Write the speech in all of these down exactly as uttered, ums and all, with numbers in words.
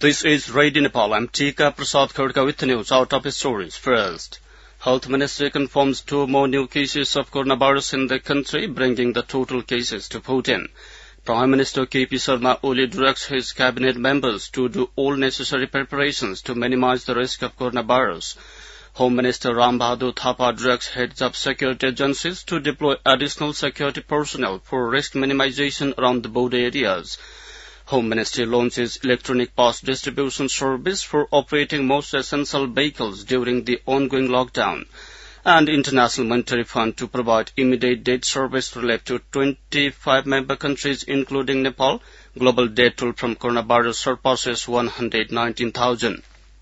This is Radio Nepal. I'm Tika Prasad Khurka with the news. Our top stories. First, Health Ministry confirms two more new cases of coronavirus in the country, bringing the total cases to fourteen. Prime Minister K P Sharma Oli directs his cabinet members to do all necessary preparations to minimize the risk of coronavirus. Home Minister Ram Bahadur Thapa directs heads of security agencies to deploy additional security personnel for risk minimization around the border areas. Home Ministry launches electronic pass distribution service for operating most essential vehicles during the ongoing lockdown. And International Monetary Fund to provide immediate debt service relief to twenty-five member countries, including Nepal. Global debt toll from coronavirus surpasses one hundred nineteen thousand.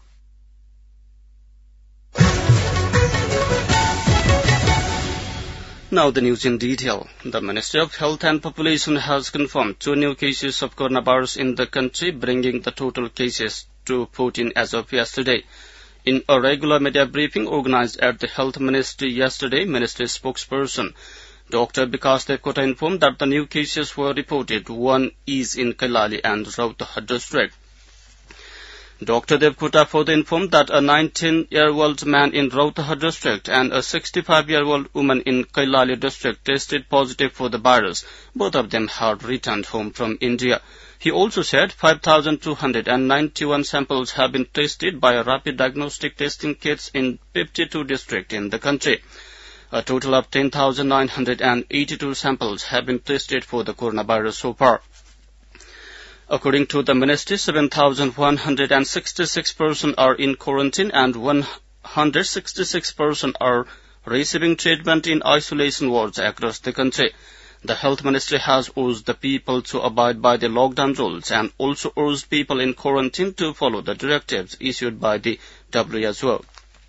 Now the news in detail. The Ministry of Health and Population has confirmed two new cases of coronavirus in the country, bringing the total cases to fourteen as of yesterday. In a regular media briefing organized at the Health Ministry yesterday, Ministry spokesperson Doctor Vikas Devkota informed that the new cases were reported. One is in Kailali and Rautahar district. Doctor Devkota further informed that a nineteen-year-old man in Rautahar district and a sixty-five-year-old woman in Kailali district tested positive for the virus. Both of them had returned home from India. He also said five thousand two hundred ninety-one samples have been tested by rapid diagnostic testing kits in fifty-two districts in the country. A total of ten thousand nine hundred eighty-two samples have been tested for the coronavirus so far. According to the ministry, seven thousand one hundred sixty-six persons are in quarantine and one hundred sixty-six persons are receiving treatment in isolation wards across the country. The Health Ministry has urged the people to abide by the lockdown rules and also urged people in quarantine to follow the directives issued by the W H O.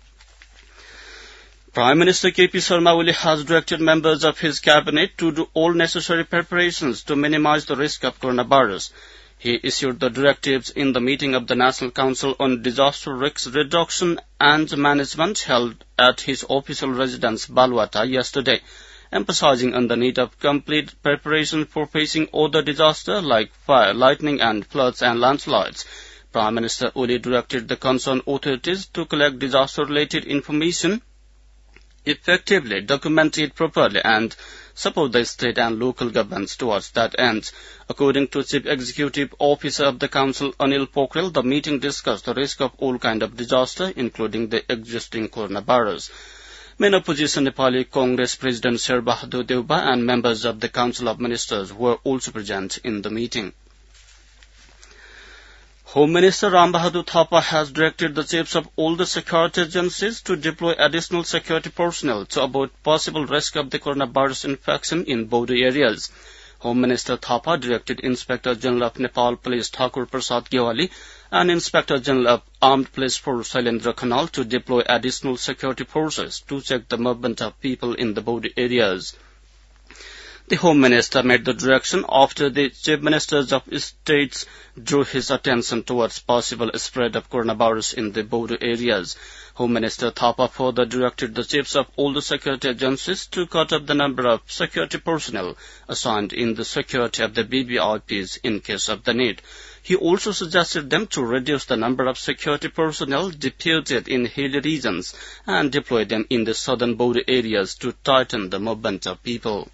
Prime Minister K P Sharma Oli has directed members of his cabinet to do all necessary preparations to minimize the risk of coronavirus. He issued the directives in the meeting of the National Council on Disaster Risk Reduction and Management held at his official residence Balwata yesterday, emphasizing on the need of complete preparation for facing other disasters like fire, lightning and floods and landslides. Prime Minister Oli directed the concerned authorities to collect disaster-related information, effectively document it properly and support the state and local governments towards that end. According to Chief Executive Officer of the Council, Anil Pokhrel, the meeting discussed the risk of all kinds of disaster, including the existing coronavirus. Main opposition Nepali Congress President Sher Bahadur Deuba and members of the Council of Ministers were also present in the meeting. Home Minister Ram Bahadur Thapa has directed the chiefs of all the security agencies to deploy additional security personnel to avoid possible risk of the coronavirus infection in border areas. Home Minister Thapa directed Inspector General of Nepal Police Thakur Prasad Gewali and Inspector General of Armed Police Force Shailendra Khanal to deploy additional security forces to check the movement of people in the border areas. The Home Minister made the direction after the Chief Ministers of States drew his attention towards possible spread of coronavirus in the border areas. Home Minister Thapa further directed the chiefs of all the security agencies to cut up the number of security personnel assigned in the security of the V V I Ps in case of the need. He also suggested them to reduce the number of security personnel deputed in hilly regions and deploy them in the southern border areas to tighten the movement of people.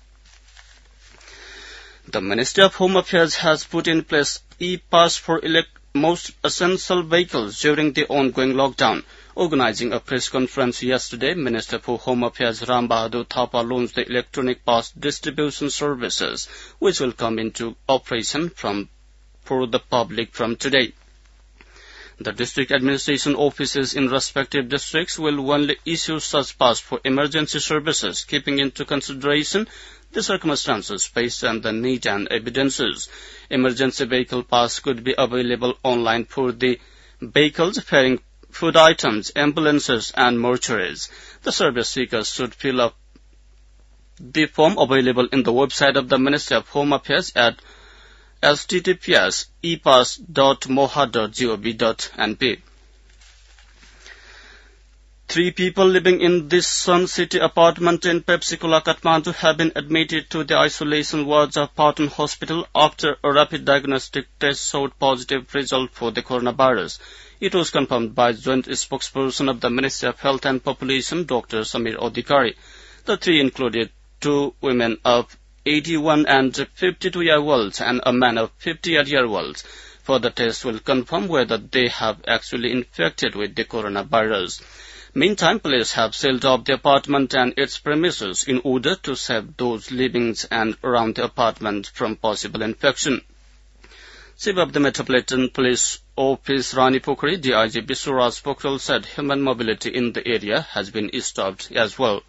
The Ministry of Home Affairs has put in place e-pass for elect most essential vehicles during the ongoing lockdown. Organizing a press conference yesterday, Minister for Home Affairs Ram Bahadur Thapa launched the electronic pass distribution services, which will come into operation from for the public from today. The district administration offices in respective districts will only issue such pass for emergency services, keeping into consideration the circumstances based on the need and evidences. Emergency vehicle pass could be available online for the vehicles ferrying food items, ambulances and mortuaries. The service seekers should fill up the form available in the website of the Ministry of Home Affairs at h t t p s e pass dot moha dot gov dot n p. Three people living in this Sun City apartment in Pepsikola, Kathmandu have been admitted to the isolation wards of Patun Hospital after a rapid diagnostic test showed positive result for the coronavirus. It was confirmed by joint spokesperson of the Ministry of Health and Population, Doctor Samir Adhikari. The three included two women of eighty-one and fifty-two year olds and a man of fifty-eight year olds. Further tests will confirm whether they have actually infected with the coronavirus. Meantime, police have sealed off the apartment and its premises in order to save those living and around the apartment from possible infection. Chief of the Metropolitan Police Office Rani Pokhari, D I G Biswaraj Pokhrel, said human mobility in the area has been stopped as well.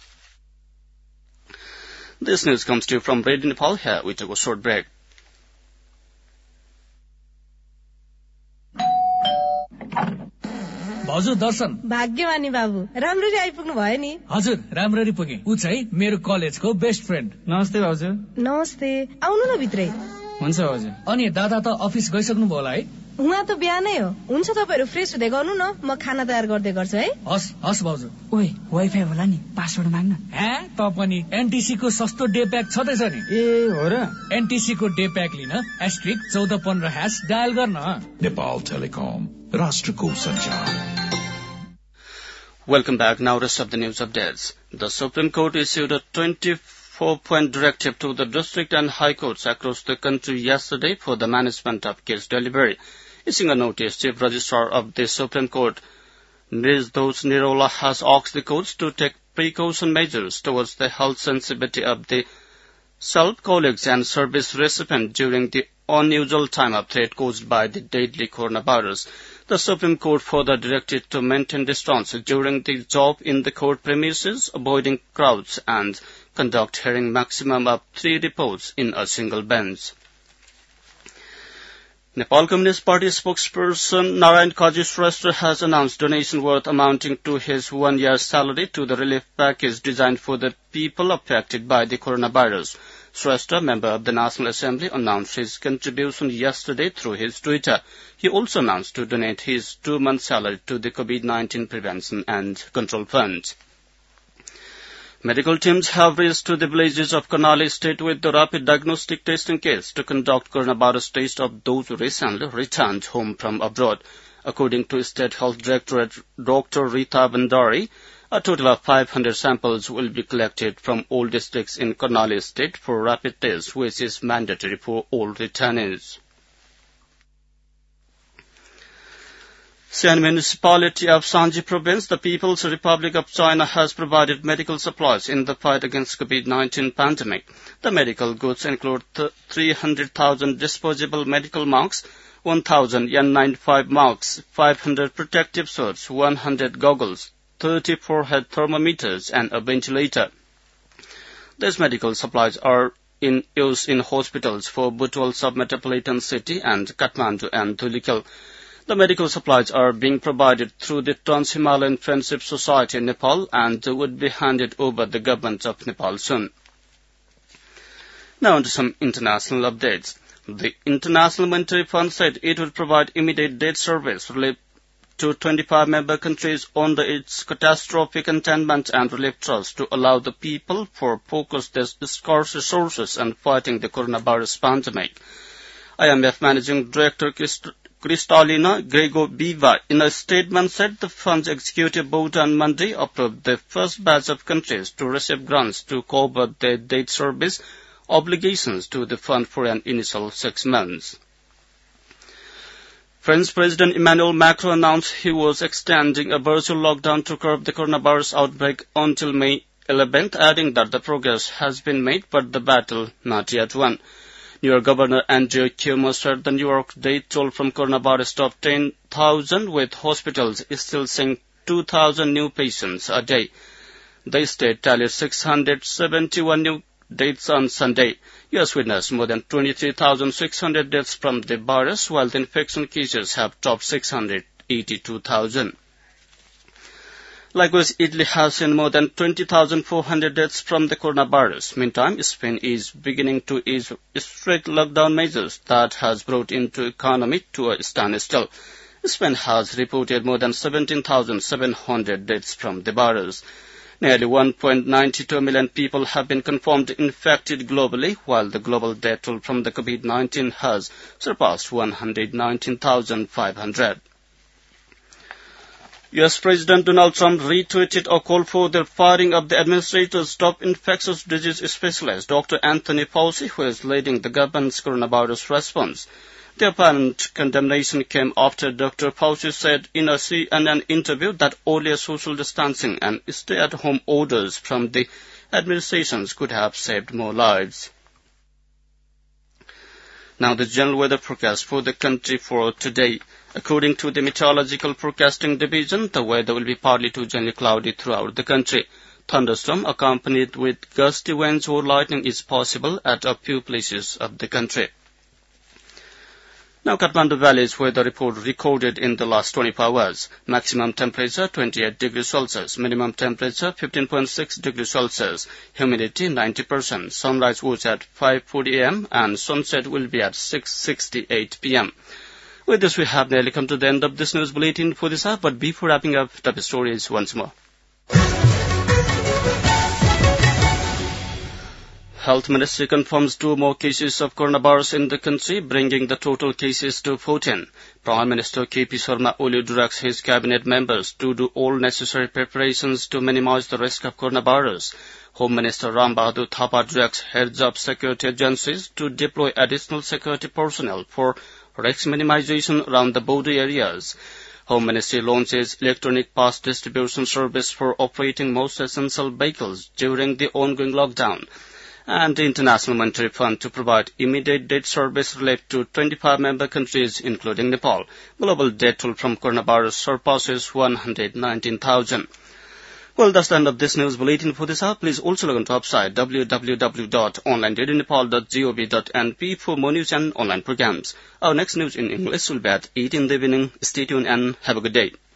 This news comes to you from Radio Nepal. Here we took a short break. हजुर दर्शन भाग्यवानी बाबु राम्ररी आइपुग्नु भयो नि हजुर राम्ररी पुगे उ चाहिँ मेरो कलेजको बेस्ट फ्रेन्ड नमस्ते भाउजू नमस्ते आउनु न भित्रै हुन्छ भाउजू अनि दादा त अफिस गइसक्नु भयो होला है उहाँ त बिहानै हो हुन्छ तपाईहरु फ्रेश हुँदै गर्नु न म खाना तयार गर्दै गर्छु है हस हस भाउजू ओइ वाइफाई होला नि पासवर्ड माग्न हे त पनि एनटीसी को सस्तो डे प्याक छदैछ नि ए हो र एनटीसी को डे प्याक लिन एस्ट्रिक चौध पन्ध्र ह्याश डायल गर्न नेपाल टेलिकम राष्ट्रको सञ्चार. Welcome back. Now rest of the news updates. The Supreme Court issued a twenty-four point directive to the district and high courts across the country yesterday for the management of case delivery. Issuing a notice, Chief Registrar of the Supreme Court, Nirdos Nirola, has asked the courts to take precaution measures towards the health sensitivity of the self, colleagues and service recipients during the unusual time of threat caused by the deadly coronavirus. The Supreme Court further directed to maintain distance during the job in the court premises, avoiding crowds, and conduct hearing maximum of three reports in a single bench. Nepal Communist Party spokesperson Narayan Kaji Shrestha has announced donation worth amounting to his one year's salary to the relief package designed for the people affected by the coronavirus. Shrestha, member of the National Assembly, announced his contribution yesterday through his Twitter. He also announced to donate his two-month salary to the COVID nineteen Prevention and Control Fund. Medical teams have reached to the villages of Karnali State with the rapid diagnostic testing kits to conduct coronavirus tests of those who recently returned home from abroad. According to State Health Director Doctor Rita Bandari, a total of five hundred samples will be collected from all districts in Karnali State for rapid tests, which is mandatory for all returnees. Xi'an Municipality of Shanxi Province, the People's Republic of China, has provided medical supplies in the fight against COVID nineteen pandemic. The medical goods include three hundred thousand disposable medical masks, one thousand N ninety-five masks, five hundred protective suits, one hundred goggles, thirty forehead thermometers, and a ventilator. These medical supplies are in use in hospitals for Butwal Sub-Metropolitan City and Kathmandu and Dhulikhel. The medical supplies are being provided through the Trans-Himalayan Friendship Society in Nepal and would be handed over the government of Nepal soon. Now on to some international updates. The International Monetary Fund said it would provide immediate debt service relief to twenty-five member countries under its catastrophe containment and relief trust to allow the people for focused scarce resources and fighting the coronavirus pandemic. I M F Managing Director Kristalina Gregoviva, in a statement, said the fund's executive board on Monday approved the first batch of countries to receive grants to cover their debt service obligations to the fund for an initial six months. French President Emmanuel Macron announced he was extending a virtual lockdown to curb the coronavirus outbreak until May eleventh, adding that the progress has been made but the battle not yet won. New York Governor Andrew Cuomo said the New York death toll from coronavirus topped ten thousand, with hospitals still seeing two thousand new patients a day. The state tallied six hundred seventy-one new deaths on Sunday. U S witnessed more than twenty-three thousand six hundred deaths from the virus, while the infection cases have topped six hundred eighty-two thousand. Likewise, Italy has seen more than twenty thousand four hundred deaths from the coronavirus. Meantime, Spain is beginning to ease strict lockdown measures that has brought into economy to a standstill. Spain has reported more than seventeen thousand seven hundred deaths from the virus. Nearly one point nine two million people have been confirmed infected globally, while the global death toll from the COVID nineteen has surpassed one hundred nineteen thousand five hundred. U S President Donald Trump retweeted a call for the firing of the administrator's top infectious disease specialist, Doctor Anthony Fauci, who is leading the government's coronavirus response. The apparent condemnation came after Doctor Fauci said in a C N N interview that earlier social distancing and stay-at-home orders from the administrations could have saved more lives. Now the general weather forecast for the country for today. According to the Meteorological Forecasting Division, the weather will be partly to generally cloudy throughout the country. Thunderstorm accompanied with gusty winds or lightning is possible at a few places of the country. Now Kathmandu Valley's weather report recorded in the last twenty-four hours. Maximum temperature twenty-eight degrees Celsius, minimum temperature fifteen point six degrees Celsius, humidity ninety percent. Sunrise was at five forty a m and sunset will be at six sixty-eight p m With this, we have nearly come to the end of this news bulletin for this hour, but before wrapping up, the stories once more. Health Ministry confirms two more cases of coronavirus in the country, bringing the total cases to fourteen. Prime Minister K P Sharma Oli directs his cabinet members to do all necessary preparations to minimize the risk of coronavirus. Home Minister Ram Bahadur Thapa directs heads of security agencies to deploy additional security personnel for risk minimization around the border areas. Home Ministry launches electronic pass distribution service for operating most essential vehicles during the ongoing lockdown. And the International Monetary Fund to provide immediate debt service relief to twenty-five member countries, including Nepal. Global debt toll from coronavirus surpasses one hundred nineteen thousand. Well, that's the end of this news bulletin for this hour. Please also log on to our website w w w dot online radio nepal dot gov dot n p for more news and online programs. Our next news in English will be at eight in the evening. Stay tuned and have a good day.